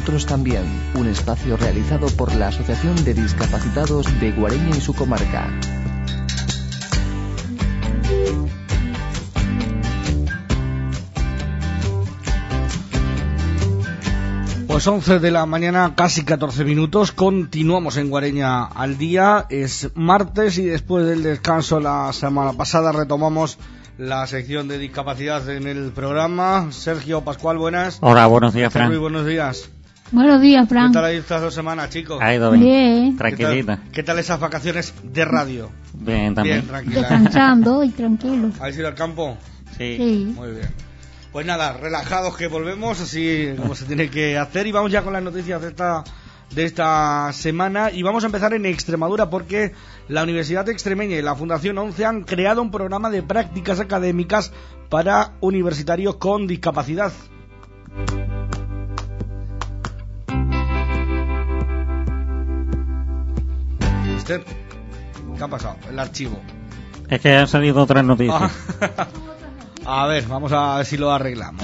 Nosotros también, un espacio realizado por la Asociación de Discapacitados de Guareña y su comarca. Pues 11 de la mañana, casi 14 minutos, continuamos en Guareña al día. Es martes y después del descanso la semana pasada retomamos la sección de discapacidad en el programa. Sergio Pascual, buenas. Hola, buenos días, Fran. Muy buenos días. Buenos días, Fran. ¿Qué tal ha ido estas 2 semanas, chicos? Ha ido bien. Bien. Tranquilita. ¿Qué tal esas vacaciones de radio? Bien, también. Bien, tranquila. Descansando y tranquilo. ¿Habéis ido al campo? Sí. Sí. Muy bien. Pues nada, relajados que volvemos, así como se tiene que hacer. Y vamos ya con las noticias de esta semana. Y vamos a empezar en Extremadura, porque la Universidad Extremeña y la Fundación 11 han creado un programa de prácticas académicas para universitarios con discapacidad. Esther, ¿qué ha pasado? El archivo. Es que han salido otras noticias. A ver, vamos a ver si lo arreglamos.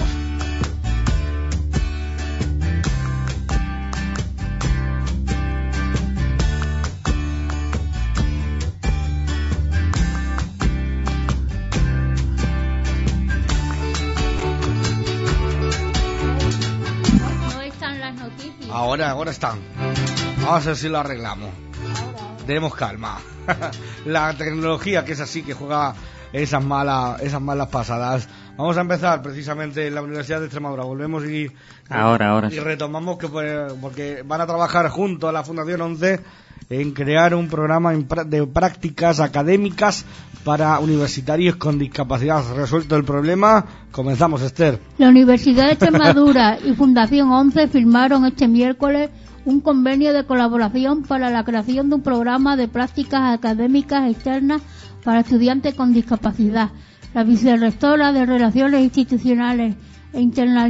No están las noticias. Ahora están. Vamos a ver si lo arreglamos. Tenemos calma. La tecnología, que es así, que juega esas malas pasadas. Vamos a empezar precisamente en la Universidad de Extremadura. Volvemos y retomamos porque van a trabajar junto a la Fundación 11 en crear un programa de prácticas académicas para universitarios con discapacidad. Resuelto el problema, comenzamos, Esther. La Universidad de Extremadura y Fundación 11 firmaron este miércoles un convenio de colaboración para la creación de un programa de prácticas académicas externas para estudiantes con discapacidad. La vicerrectora de Relaciones Institucionales e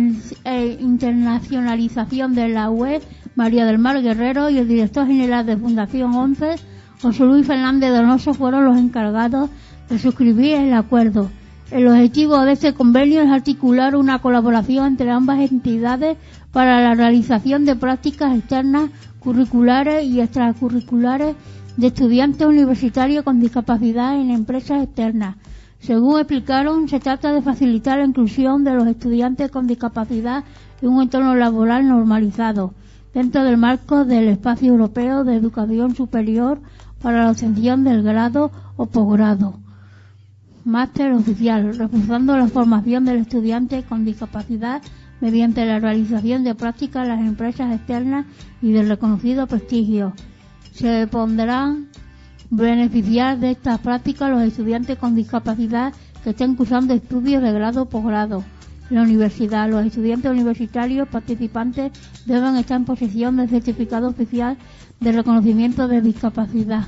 Internacionalización de la UE, María del Mar Guerrero, y el director general de Fundación 11, José Luis Fernández Donoso, fueron los encargados de suscribir el acuerdo. El objetivo de este convenio es articular una colaboración entre ambas entidades para la realización de prácticas externas, curriculares y extracurriculares de estudiantes universitarios con discapacidad en empresas externas. Según explicaron, se trata de facilitar la inclusión de los estudiantes con discapacidad en un entorno laboral normalizado, dentro del marco del Espacio Europeo de Educación Superior para la obtención del grado o posgrado. Máster oficial, reforzando la formación del estudiante con discapacidad mediante la realización de prácticas en las empresas externas y de reconocido prestigio. Se podrán beneficiar de estas prácticas los estudiantes con discapacidad que estén cursando estudios de grado o posgrado. En la universidad, los estudiantes universitarios participantes deben estar en posesión del certificado oficial de reconocimiento de discapacidad.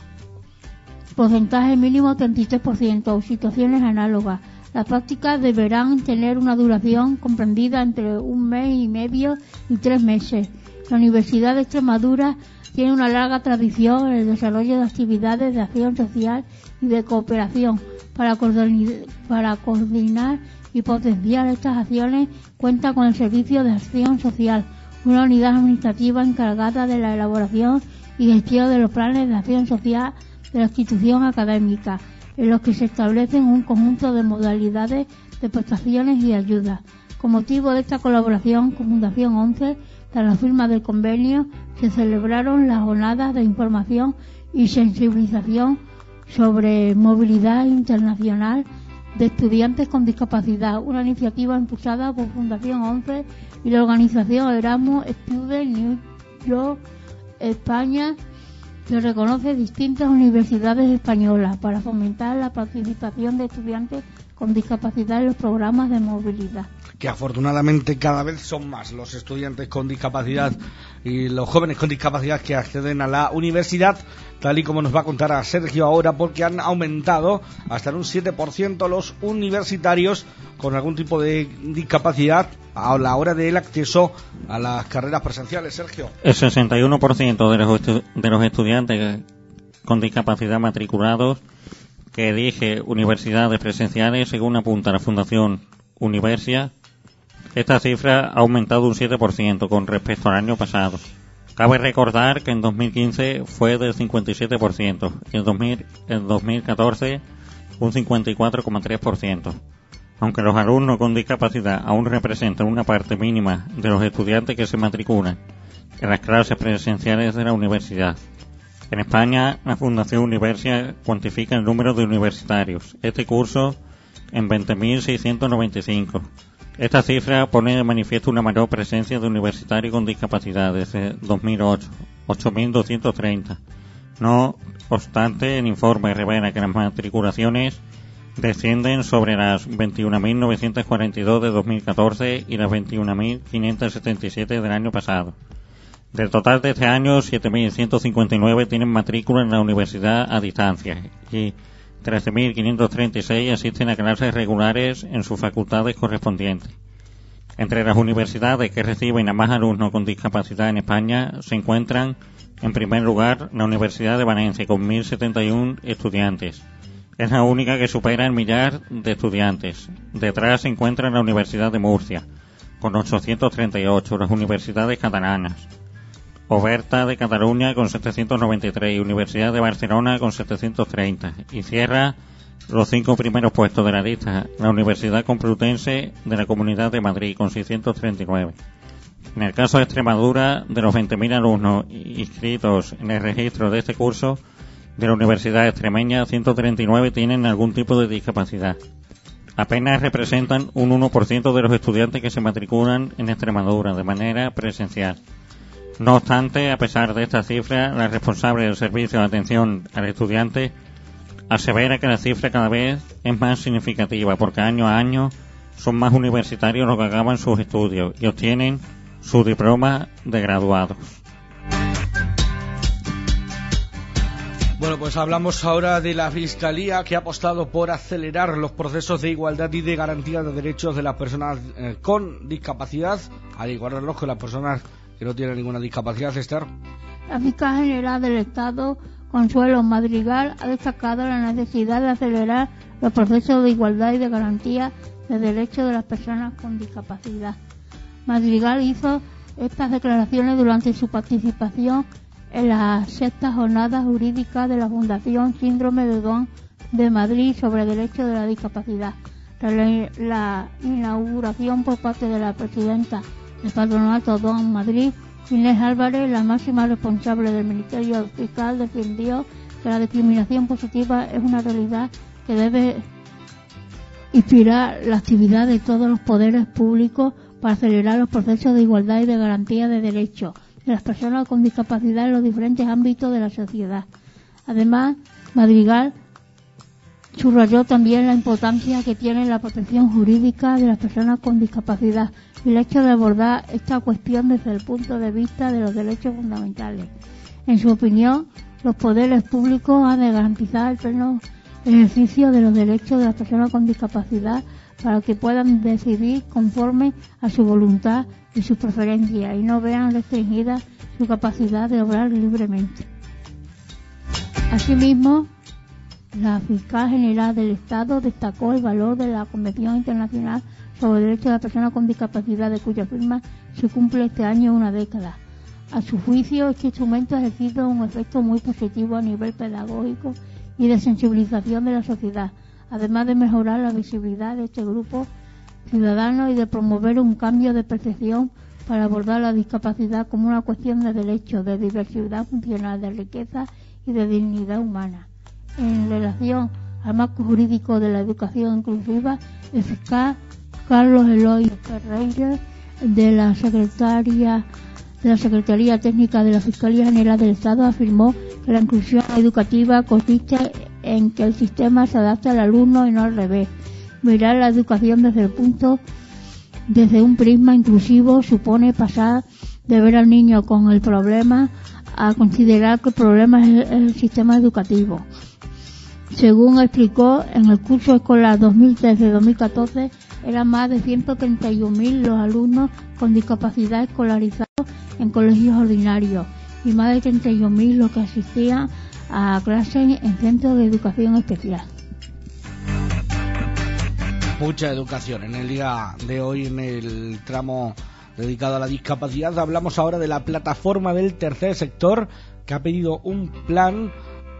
Porcentaje mínimo 33% o situaciones análogas. Las prácticas deberán tener una duración comprendida entre 1 mes y medio y 3 meses. La Universidad de Extremadura tiene una larga tradición en el desarrollo de actividades de acción social y de cooperación. Para coordinar y potenciar estas acciones, cuenta con el Servicio de Acción Social, una unidad administrativa encargada de la elaboración y gestión de los planes de acción social de la institución académica, en los que se establecen un conjunto de modalidades de prestaciones y ayudas. Con motivo de esta colaboración con Fundación 11, tras la firma del convenio, se celebraron las jornadas de información y sensibilización sobre movilidad internacional de estudiantes con discapacidad, una iniciativa impulsada por Fundación 11 y la organización Erasmus Students New York, España, que reconoce distintas universidades españolas para fomentar la participación de estudiantes con discapacidad en los programas de movilidad. Que afortunadamente cada vez son más los estudiantes con discapacidad y los jóvenes con discapacidad que acceden a la universidad, tal y como nos va a contar a Sergio ahora, porque han aumentado hasta en un 7% los universitarios con algún tipo de discapacidad a la hora del acceso a las carreras presenciales. Sergio. El 61% de los estudiantes con discapacidad matriculados que elige universidades presenciales, según apunta la Fundación Universia, Esta cifra ha aumentado un 7% con respecto al año pasado. Cabe recordar que en 2015 fue del 57% y en 2014 un 54,3%. Aunque los alumnos con discapacidad aún representan una parte mínima de los estudiantes que se matriculan en las clases presenciales de la universidad. En España, la Fundación Universia cuantifica el número de universitarios este curso en 20.695. Esta cifra pone de manifiesto una mayor presencia de universitarios con discapacidad desde 2008, 8.230. No obstante, el informe revela que las matriculaciones descienden sobre las 21.942 de 2014 y las 21.577 del año pasado. Del total de este año, 7.159 tienen matrícula en la universidad a distancia y 13.536 asisten a clases regulares en sus facultades correspondientes. Entre las universidades que reciben a más alumnos con discapacidad en España se encuentran, en primer lugar, la Universidad de Valencia con 1.071 estudiantes. Es la única que supera el millar de estudiantes. Detrás se encuentra la Universidad de Murcia con 838, las universidades catalanas, Oberta de Cataluña con 793 y Universidad de Barcelona con 730. Y cierra los 5 primeros puestos de la lista la Universidad Complutense de la Comunidad de Madrid con 639. En el caso de Extremadura, de los 20.000 alumnos inscritos en el registro de este curso de la Universidad Extremeña, 139 tienen algún tipo de discapacidad. Apenas representan un 1% de los estudiantes que se matriculan en Extremadura de manera presencial. No obstante, a pesar de esta cifra, la responsable del servicio de atención al estudiante asevera que la cifra cada vez es más significativa porque año a año son más universitarios los que acaban sus estudios y obtienen su diploma de graduados. Bueno, pues hablamos ahora de la Fiscalía, que ha apostado por acelerar los procesos de igualdad y de garantía de derechos de las personas con discapacidad, al igualarlos con las personas que no tienen ninguna discapacidad. Esther. La Fiscal General del Estado, Consuelo Madrigal, ha destacado la necesidad de acelerar los procesos de igualdad y de garantía de derechos de las personas con discapacidad. Madrigal hizo estas declaraciones durante su participación en la 6ª jornada jurídica de la Fundación Síndrome de Down de Madrid sobre derechos de la discapacidad. Tras la inauguración por parte de la presidenta del Patronato Down Madrid, Inés Álvarez, la máxima responsable del Ministerio Fiscal, defendió que la discriminación positiva es una realidad que debe inspirar la actividad de todos los poderes públicos para acelerar los procesos de igualdad y de garantía de derechos de las personas con discapacidad en los diferentes ámbitos de la sociedad. Además, Madrigal subrayó también la importancia que tiene la protección jurídica de las personas con discapacidad y el hecho de abordar esta cuestión desde el punto de vista de los derechos fundamentales. En su opinión, los poderes públicos han de garantizar el pleno ejercicio de los derechos de las personas con discapacidad para que puedan decidir conforme a su voluntad y sus preferencias y no vean restringida su capacidad de obrar libremente. Asimismo, la Fiscal General del Estado destacó el valor de la Convención Internacional sobre Derechos de las Personas con Discapacidad, de cuya firma se cumple este año una década. A su juicio, este instrumento ha ejercido un efecto muy positivo a nivel pedagógico y de sensibilización de la sociedad, además de mejorar la visibilidad de este grupo ciudadano y de promover un cambio de percepción para abordar la discapacidad como una cuestión de derechos, de diversidad funcional, de riqueza y de dignidad humana. En relación al marco jurídico de la educación inclusiva, el fiscal Carlos Eloy Ferreira, de la Secretaría Técnica de la Fiscalía General del Estado, afirmó que la inclusión educativa consiste en que el sistema se adapte al alumno y no al revés. Mirar la educación desde un prisma inclusivo supone pasar de ver al niño con el problema a considerar que el problema es el sistema educativo. Según explicó, en el curso escolar 2013-2014 eran más de 131.000 los alumnos con discapacidad escolarizados en colegios ordinarios y más de 31.000 los que asistían a clases en centros de educación especial. Mucha educación en el día de hoy, en el tramo dedicado a la discapacidad. Hablamos ahora de la plataforma del tercer sector, que ha pedido un plan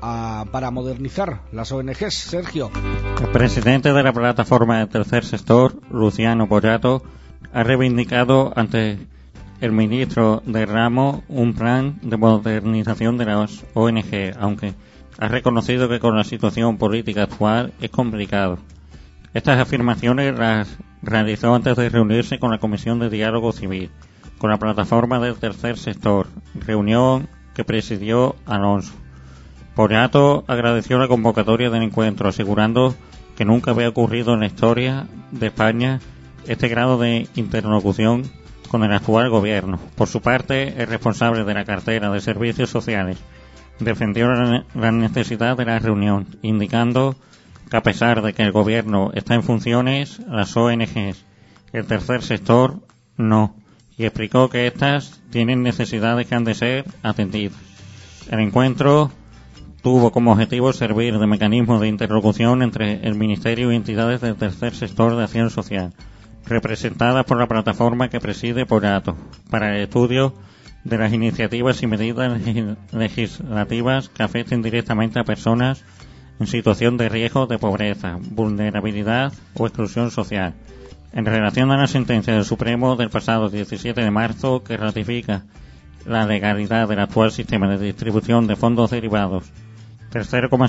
para modernizar las ONGs. Sergio. El presidente de la plataforma del tercer sector, Luciano Pollato, ha reivindicado ante el ministro de ramo un plan de modernización de las ONG, aunque ha reconocido que con la situación política actual es complicado. Estas afirmaciones las realizó antes de reunirse con la Comisión de Diálogo Civil, con la plataforma del tercer sector, reunión que presidió Alonso. Pollato agradeció la convocatoria del encuentro, asegurando que nunca había ocurrido en la historia de España este grado de interlocución con el actual gobierno. Por su parte, el responsable de la cartera de Servicios Sociales defendió la necesidad de la reunión, indicando que a pesar de que el gobierno está en funciones, las ONGs, el tercer sector, no, y explicó que estas tienen necesidades que han de ser atendidas. El encuentro tuvo como objetivo servir de mecanismo de interlocución entre el Ministerio y entidades del tercer sector de acción social, representadas por la plataforma que preside Pollato, para el estudio de las iniciativas y medidas legislativas que afecten directamente a personas en situación de riesgo de pobreza, vulnerabilidad o exclusión social. En relación a la sentencia del Supremo del pasado 17 de marzo que ratifica la legalidad del actual sistema de distribución de fondos derivados del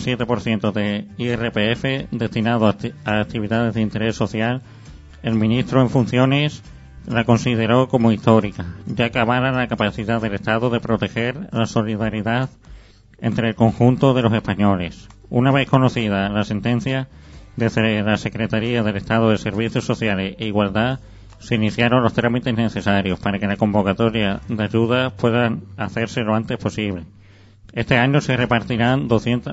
0,7% de IRPF destinado a actividades de interés social, el ministro en funciones la consideró como histórica, ya que avala la capacidad del Estado de proteger la solidaridad entre el conjunto de los españoles. Una vez conocida la sentencia, desde la Secretaría del Estado de Servicios Sociales e Igualdad se iniciaron los trámites necesarios para que la convocatoria de ayuda puedan hacerse lo antes posible. Este año se repartirán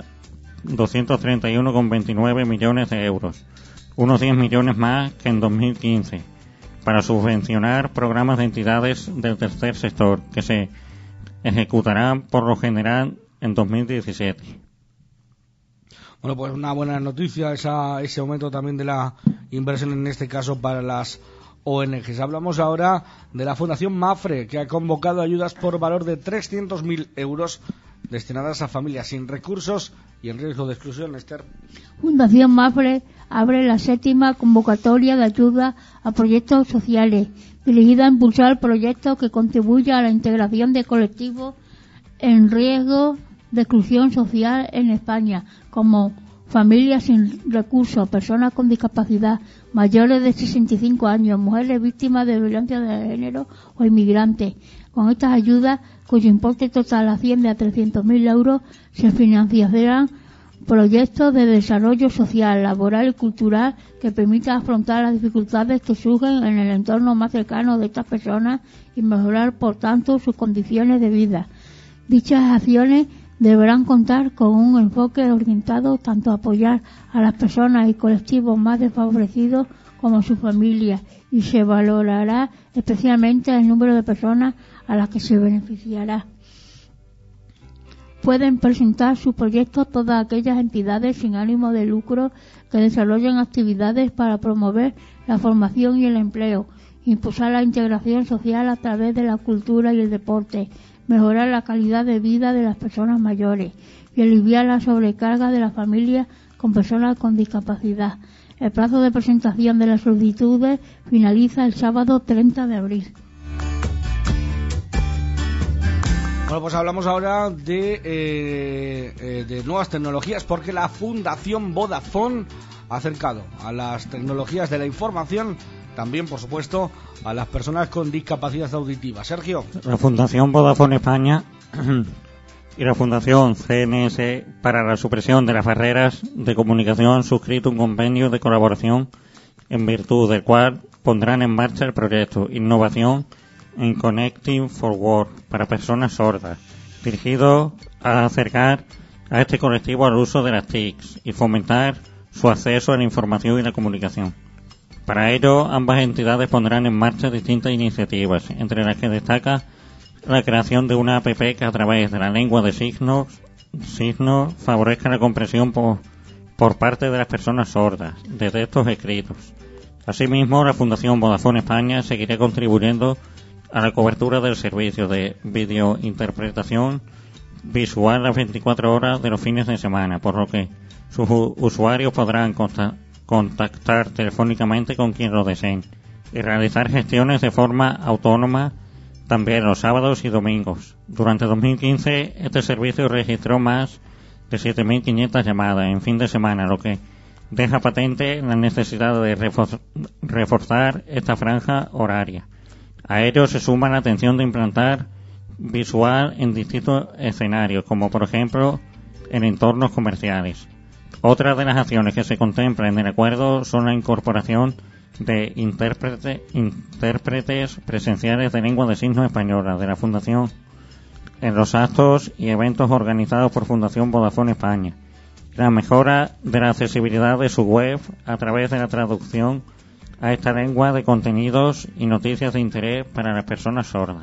231,29 millones de euros, unos 10 millones más que en 2015, para subvencionar programas de entidades del tercer sector que se ejecutarán por lo general en 2017. Bueno, pues una buena noticia ese aumento también de la inversión, en este caso para las ONGs. Hablamos ahora de la Fundación Mafre, que ha convocado ayudas por valor de 300.000 euros destinadas a familias sin recursos y en riesgo de exclusión. Esther. Fundación Mafre abre la 7ª convocatoria de ayuda a proyectos sociales, dirigida a impulsar proyectos que contribuyan a la integración de colectivos en riesgo de exclusión social en España, como familias sin recursos, personas con discapacidad, mayores de 65 años, mujeres víctimas de violencia de género o inmigrantes. Con estas ayudas, cuyo importe total asciende a 300.000 euros, se financiarán proyectos de desarrollo social, laboral y cultural que permitan afrontar las dificultades que surgen en el entorno más cercano de estas personas y mejorar, por tanto, sus condiciones de vida. Dichas acciones deberán contar con un enfoque orientado tanto a apoyar a las personas y colectivos más desfavorecidos como sus familias, y se valorará especialmente el número de personas a las que se beneficiará. Pueden presentar sus proyectos todas aquellas entidades sin ánimo de lucro que desarrollen actividades para promover la formación y el empleo, impulsar la integración social a través de la cultura y el deporte, mejorar la calidad de vida de las personas mayores y aliviar la sobrecarga de las familias con personas con discapacidad. El plazo de presentación de las solicitudes finaliza el sábado 30 de abril. Bueno, pues hablamos ahora de nuevas tecnologías, porque la Fundación Vodafone ha acercado a las tecnologías de la información también, por supuesto, a las personas con discapacidad auditiva. Sergio. La Fundación Vodafone España y la Fundación CNS para la supresión de las barreras de comunicación han suscrito un convenio de colaboración en virtud del cual pondrán en marcha el proyecto Innovación en Connecting for Work para personas sordas, dirigido a acercar a este colectivo al uso de las TICs y fomentar su acceso a la información y la comunicación. Para ello, ambas entidades pondrán en marcha distintas iniciativas, entre las que destaca la creación de una app que a través de la lengua de signos favorezca la comprensión por parte de las personas sordas de textos escritos. Asimismo, la Fundación Vodafone España seguirá contribuyendo a la cobertura del servicio de videointerpretación visual las 24 horas de los fines de semana, por lo que sus usuarios podrán contactar telefónicamente con quien lo deseen y realizar gestiones de forma autónoma también los sábados y domingos. Durante 2015, este servicio registró más de 7.500 llamadas en fin de semana, lo que deja patente la necesidad de reforzar esta franja horaria. A ello se suma la atención de implantar visual en distintos escenarios, como por ejemplo en entornos comerciales. Otra de las acciones que se contempla en el acuerdo son la incorporación de intérpretes presenciales de lengua de signos española de la Fundación en los actos y eventos organizados por Fundación Vodafone España. La mejora de la accesibilidad de su web a través de la traducción a esta lengua de contenidos y noticias de interés para las personas sordas.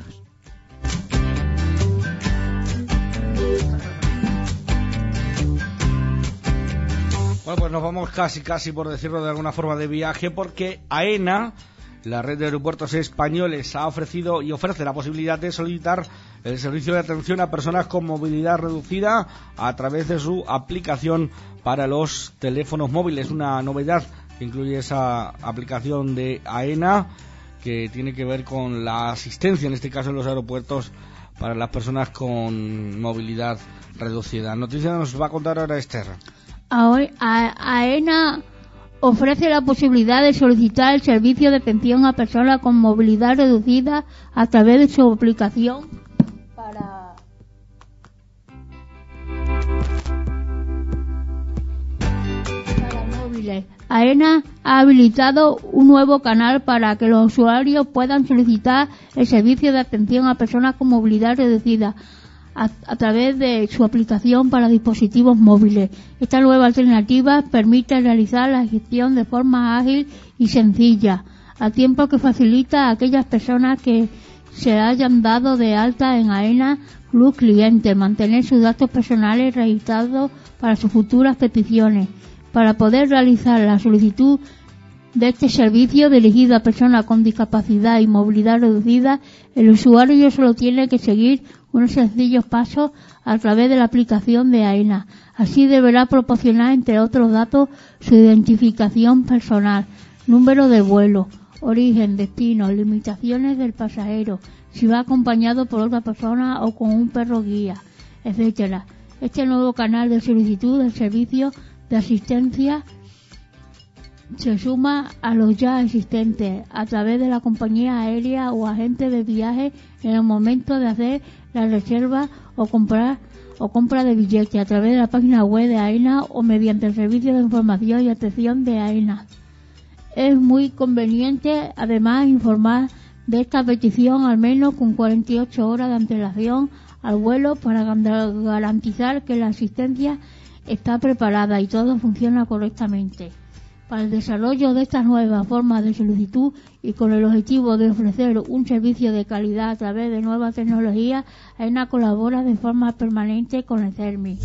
Bueno, pues nos vamos casi por decirlo de alguna forma de viaje, porque AENA, la red de aeropuertos españoles, ha ofrecido y ofrece la posibilidad de solicitar el servicio de atención a personas con movilidad reducida a través de su aplicación para los teléfonos móviles. Una novedad que incluye esa aplicación de AENA, que tiene que ver con la asistencia, en este caso en los aeropuertos, para las personas con movilidad reducida. Noticia nos va a contar ahora Esther. AENA ofrece la posibilidad de solicitar el servicio de atención a personas con movilidad reducida a través de su aplicación para móviles. AENA ha habilitado un nuevo canal para que los usuarios puedan solicitar el servicio de atención a personas con movilidad reducida a través de su aplicación para dispositivos móviles. Esta nueva alternativa permite realizar la gestión de forma ágil y sencilla, a tiempo que facilita a aquellas personas que se hayan dado de alta en AENA Club Cliente mantener sus datos personales registrados para sus futuras peticiones. Para poder realizar la solicitud de este servicio dirigido a personas con discapacidad y movilidad reducida, el usuario solo tiene que seguir unos sencillos pasos a través de la aplicación de AENA. Así deberá proporcionar, entre otros datos, su identificación personal, número de vuelo, origen, destino, limitaciones del pasajero, si va acompañado por otra persona o con un perro guía, etcétera. Este nuevo canal de solicitud del servicio de asistencia se suma a los ya existentes a través de la compañía aérea o agente de viaje en el momento de hacer la reserva o compra de billetes a través de la página web de AENA o mediante el servicio de información y atención de AENA. Es muy conveniente además informar de esta petición al menos con 48 horas de antelación al vuelo para garantizar que la asistencia está preparada y todo funciona correctamente. Para el desarrollo de estas nuevas formas de solicitud y con el objetivo de ofrecer un servicio de calidad a través de nuevas tecnologías, AENA colabora de forma permanente con el CERMI.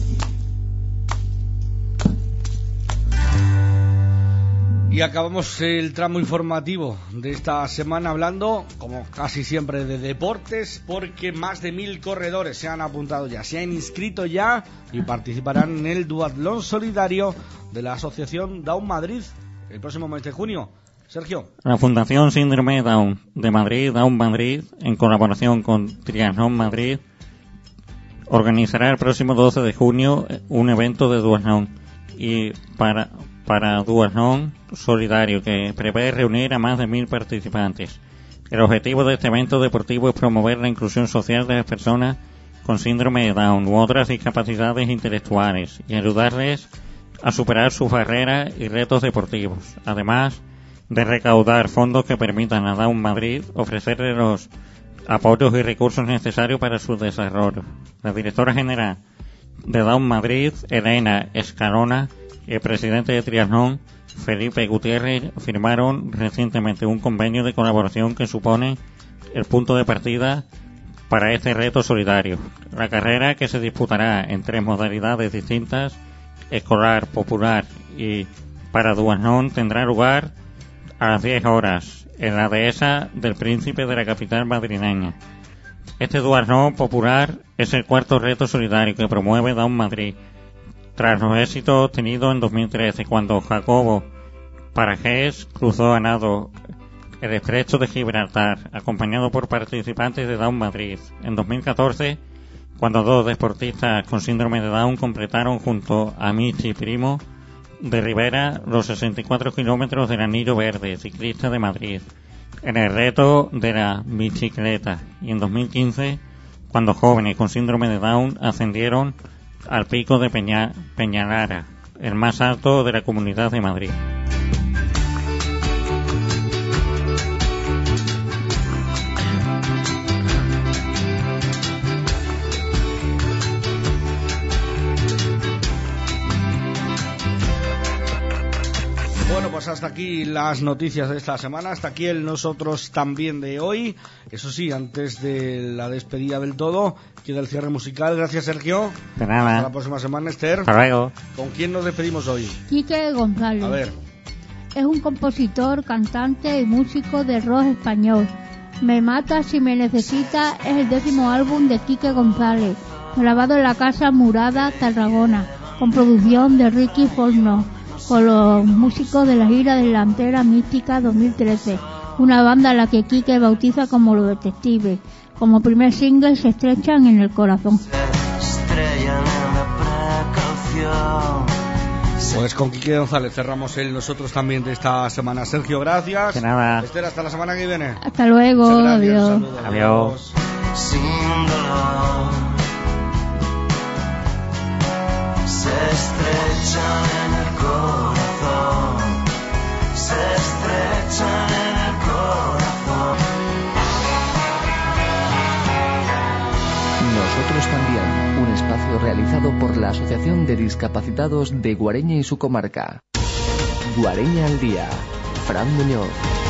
Y acabamos el tramo informativo de esta semana hablando, como casi siempre, de deportes, porque más de 1.000 corredores se han apuntado ya, se han inscrito ya y participarán en el duatlón solidario de la Asociación Down Madrid el próximo mes de junio. Sergio. La Fundación Síndrome Down de Madrid, Down Madrid, en colaboración con Triatlón Madrid, organizará el próximo 12 de junio un evento de duatlón y para duatlón solidario que prevé reunir a más de 1.000 participantes. El objetivo de este evento deportivo es promover la inclusión social de las personas con síndrome de Down u otras discapacidades intelectuales y ayudarles a superar sus barreras y retos deportivos, además de recaudar fondos que permitan a Down Madrid ofrecerle los apoyos y recursos necesarios para su desarrollo. La directora general de Down Madrid, Elena Escalona, y el presidente de Triatlón, Felipe Gutiérrez, firmaron recientemente un convenio de colaboración que supone el punto de partida para este reto solidario. La carrera, que se disputará en 3 modalidades distintas, escolar, popular y para duatlón, tendrá lugar a las 10 horas, en la dehesa del Príncipe de la capital madrileña. Este duatlón popular es el cuarto reto solidario que promueve Down Madrid, tras los éxitos obtenidos en 2013, cuando Jacobo Parajés cruzó a nado el estrecho de Gibraltar, acompañado por participantes de Down Madrid. En 2014, cuando dos deportistas con síndrome de Down completaron junto a Michi Primo de Rivera los 64 kilómetros del Anillo Verde, ciclista de Madrid, en el reto de la bicicleta. Y en 2015, cuando jóvenes con síndrome de Down ascendieron al pico de Peñalara, el más alto de la Comunidad de Madrid. Bueno, pues hasta aquí las noticias de esta semana, hasta aquí el Nosotros También de hoy. Eso sí, antes de la despedida del todo, queda el cierre musical. Gracias, Sergio. De nada. Hasta la próxima semana, Esther. Hasta luego. ¿Con quién nos despedimos hoy? Quique González. A ver. Es un compositor, cantante y músico de rock español. Me mata si me necesita es el 10º álbum de Quique González, grabado en la Casa Murada, Tarragona, con producción de Ricky Forno, con los músicos de la gira Delantera Mística 2013, una banda a la que Quique bautiza como Los Detectives. Como primer single, Se estrechan en el corazón. Pues con Quique González cerramos el Nosotros También de esta semana. Sergio, gracias. De nada. Esther, hasta la semana que viene. Hasta luego, adiós. Saludos. Adiós. Sin dolor se estrechan en el corazón, se estrechan en el corazón. Nosotros También, un espacio realizado por la Asociación de Discapacitados de Guareña y su comarca. Guareña al día. Fran Muñoz.